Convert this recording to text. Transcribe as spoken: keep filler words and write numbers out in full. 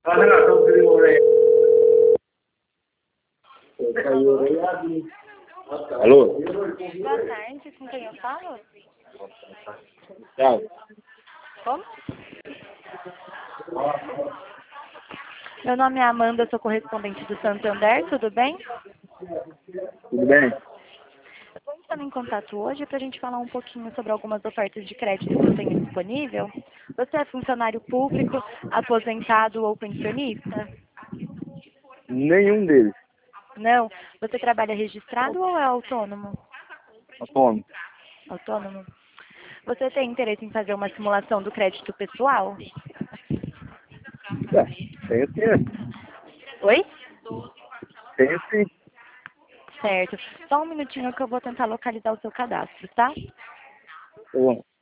Alô? Boa tarde, com quem eu falo? Tchau. Como? Meu nome é Amanda, sou correspondente do Santander, tudo bem? Tudo bem? Eu estou entrando em contato hoje para a gente falar um pouquinho sobre algumas ofertas de crédito que eu tenho disponível. Você é funcionário público, aposentado ou pensionista? Nenhum deles. Não. Você trabalha registrado ou é autônomo? Autônomo. Autônomo. Você tem interesse em fazer uma simulação do crédito pessoal? É, tenho sim. Oi? Tenho sim. Certo. Só um minutinho que eu vou tentar localizar o seu cadastro, tá? Tá bom.